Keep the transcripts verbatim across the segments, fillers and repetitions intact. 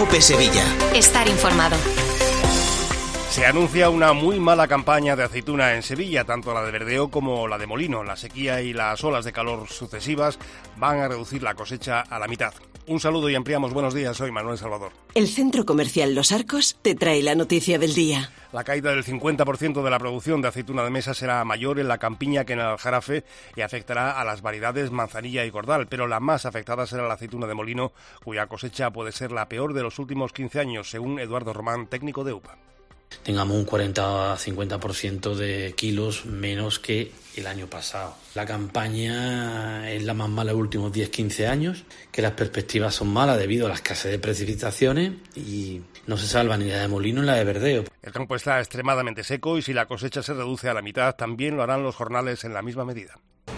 COPE Sevilla. Estar informado. Se anuncia una muy mala campaña de aceituna en Sevilla, tanto la de verdeo como la de molino. La sequía y las olas de calor sucesivas van a reducir la cosecha a la mitad. Un saludo y ampliamos. Buenos días, soy Manuel Salvador. El Centro Comercial Los Arcos te trae la noticia del día. La caída del cincuenta por ciento de la producción de aceituna de mesa será mayor en la campiña que en el Aljarafe y afectará a las variedades manzanilla y cordal, pero la más afectada será la aceituna de molino, cuya cosecha puede ser la peor de los últimos quince años, según Eduardo Román, técnico de U P A. Tengamos un cuarenta a cincuenta por ciento de kilos menos que el año pasado. La campaña es la más mala de los últimos diez a quince años, que las perspectivas son malas debido a la escasez de precipitaciones y no se salva ni la de molino ni la de verdeo. El campo está extremadamente seco y si la cosecha se reduce a la mitad, también lo harán los jornales en la misma medida.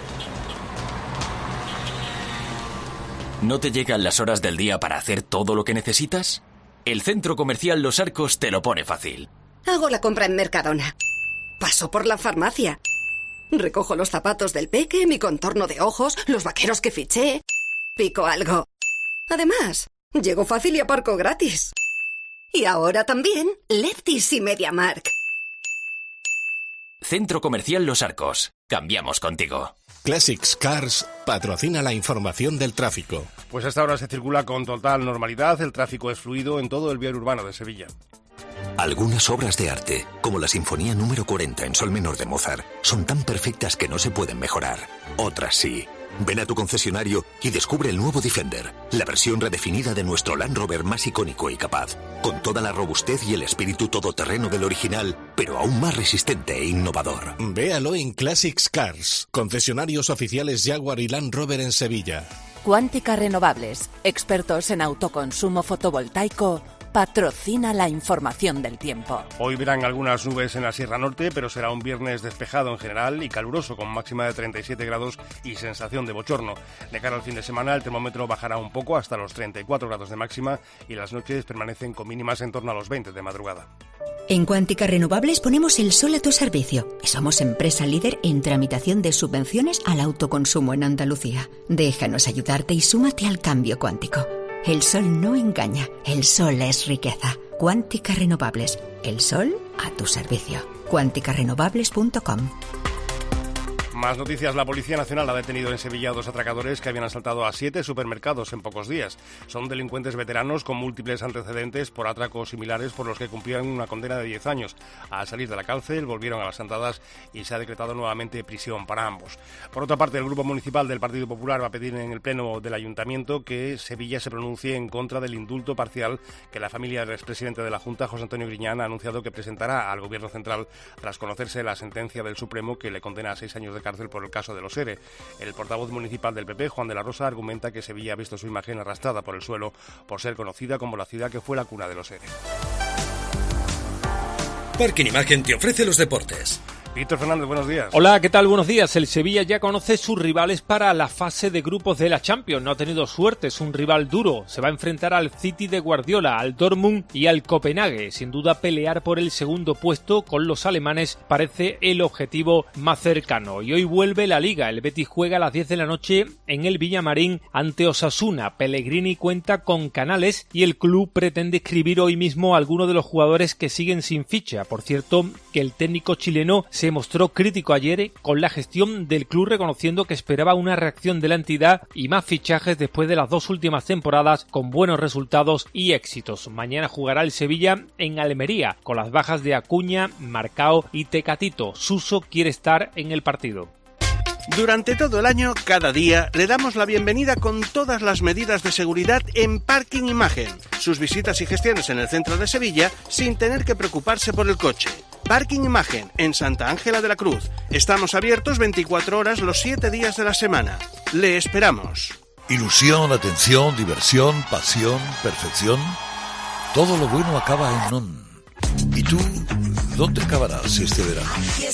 ¿No te llegan las horas del día para hacer todo lo que necesitas? El Centro Comercial Los Arcos te lo pone fácil. Hago la compra en Mercadona. Paso por la farmacia. Recojo los zapatos del peque, mi contorno de ojos, los vaqueros que fiché. Pico algo. Además, llego fácil y aparco gratis. Y ahora también Lefties y MediaMarkt. Centro Comercial Los Arcos. Cambiamos contigo. Classics Cars patrocina la información del tráfico. Pues hasta ahora se circula con total normalidad. El tráfico es fluido en todo el viario urbano de Sevilla. Algunas obras de arte, como la Sinfonía número cuarenta en sol menor de Mozart, son tan perfectas que no se pueden mejorar. Otras sí. Ven a tu concesionario y descubre el nuevo Defender, la versión redefinida de nuestro Land Rover más icónico y capaz, con toda la robustez y el espíritu todoterreno del original, pero aún más resistente e innovador. Véalo en Classics Cars, concesionarios oficiales Jaguar y Land Rover en Sevilla. Cuántica Renovables, expertos en autoconsumo fotovoltaico, patrocina la información del tiempo. Hoy verán algunas nubes en la Sierra Norte, pero será un viernes despejado en general y caluroso, con máxima de treinta y siete grados y sensación de bochorno. De cara al fin de semana, el termómetro bajará un poco hasta los treinta y cuatro grados de máxima y las noches permanecen con mínimas en torno a los veinte de madrugada. En Cuántica Renovables ponemos el sol a tu servicio y somos empresa líder en tramitación de subvenciones al autoconsumo en Andalucía. Déjanos ayudarte y súmate al cambio cuántico. El sol no engaña, el sol es riqueza. Cuántica Renovables, el sol a tu servicio. cuántica renovables punto com. Más noticias. La Policía Nacional ha detenido en Sevilla a dos atracadores que habían asaltado a siete supermercados en pocos días. Son delincuentes veteranos con múltiples antecedentes por atracos similares por los que cumplían una condena de diez años. Al salir de la cárcel volvieron a las andadas y se ha decretado nuevamente prisión para ambos. Por otra parte, el Grupo Municipal del Partido Popular va a pedir en el Pleno del Ayuntamiento que Sevilla se pronuncie en contra del indulto parcial que la familia del expresidente de la Junta, José Antonio Griñán, ha anunciado que presentará al Gobierno Central tras conocerse la sentencia del Supremo que le condena a seis años de cárcel por el caso de los ERE. El portavoz municipal del P P, Juan de la Rosa, argumenta que Sevilla ha visto su imagen arrastrada por el suelo por ser conocida como la ciudad que fue la cuna de los ERE. Parking Imagen te ofrece los deportes. Víctor Fernández, buenos días. Hola, ¿qué tal? Buenos días. El Sevilla ya conoce sus rivales para la fase de grupos de la Champions. No ha tenido suerte, es un rival duro. Se va a enfrentar al City de Guardiola, al Dortmund y al Copenhague. Sin duda, pelear por el segundo puesto con los alemanes parece el objetivo más cercano. Y hoy vuelve la Liga. El Betis juega a las diez de la noche en el Villamarín ante Osasuna. Pellegrini cuenta con Canales y el club pretende inscribir hoy mismo a algunos de los jugadores que siguen sin ficha. Por cierto, que el técnico chileno se mostró crítico ayer con la gestión del club, reconociendo que esperaba una reacción de la entidad y más fichajes después de las dos últimas temporadas con buenos resultados y éxitos. Mañana jugará el Sevilla en Almería con las bajas de Acuña, Marcao y Tecatito. Suso quiere estar en el partido. Durante todo el año, cada día, le damos la bienvenida con todas las medidas de seguridad en Parking Imagen. Sus visitas y gestiones en el centro de Sevilla sin tener que preocuparse por el coche. Parking Imagen, en Santa Ángela de la Cruz. Estamos abiertos veinticuatro horas los siete días de la semana. Le esperamos. Ilusión, atención, diversión, pasión, perfección. Todo lo bueno acaba en ON. ¿Y tú, dónde acabarás este verano?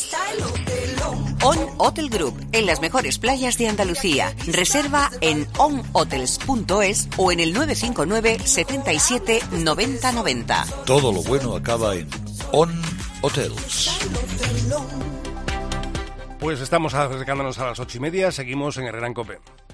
ON Hotel Group, en las mejores playas de Andalucía. Reserva en on hotels punto es o en el nueve cinco nueve, setenta y siete, noventa noventa. Todo lo bueno acaba en ON Hotels. Pues estamos acercándonos a las ocho y media, seguimos en Herrera en COPE.